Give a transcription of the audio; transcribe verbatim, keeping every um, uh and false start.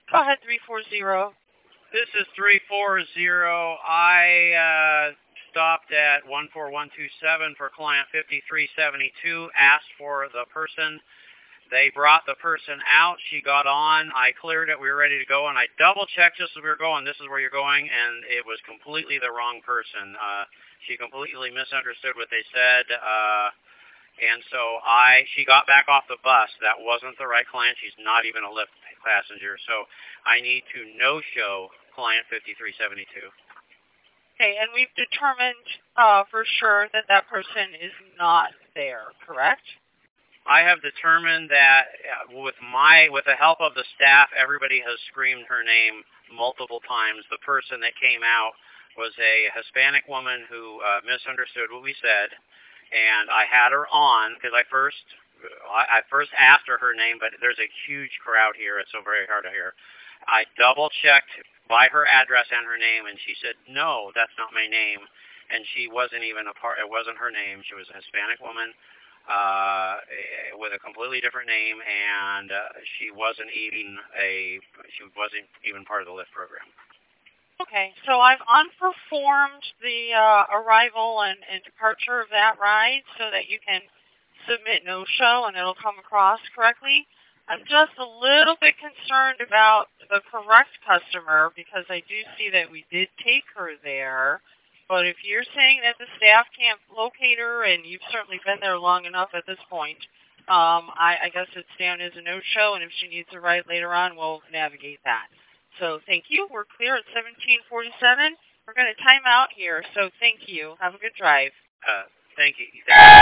Go ahead, three four zero. This is three four zero. I uh, stopped at one four one two seven for client fifty-three seventy-two, asked for the person. They brought the person out. She got on. I cleared it. We were ready to go, and I double-checked just as we were going, this is where you're going, and it was completely the wrong person. Uh, she completely misunderstood what they said, uh, and so I. she got back off the bus. That wasn't the right client. She's not even a Lyft passenger, so I need to no-show client fifty-three seventy-two. Okay, and we've determined uh, for sure that that person is not there, correct? I have determined that uh, with my, with the help of the staff, everybody has screamed her name multiple times. The person that came out was a Hispanic woman who uh, misunderstood what we said, and I had her on because I first, I, I first asked her her name, but there's a huge crowd here. It's so very hard to hear. I double-checked by her address and her name, and she said, no, that's not my name. And she wasn't even a part, it wasn't her name. She was a Hispanic woman uh, with a completely different name, and uh, she wasn't even a, she wasn't even part of the Lyft program. Okay, so I've unperformed the uh, arrival and, and departure of that ride so that you can submit no-show and it'll come across correctly. I'm just a little bit concerned about the correct customer because I do see that we did take her there. But if you're saying that the staff can't locate her, and you've certainly been there long enough at this point, um, I, I guess it's down as a no-show, and if she needs a ride later on, we'll navigate that. So thank you. We're clear at seventeen forty-seven. We're going to time out here, so thank you. Have a good drive. Uh, thank you.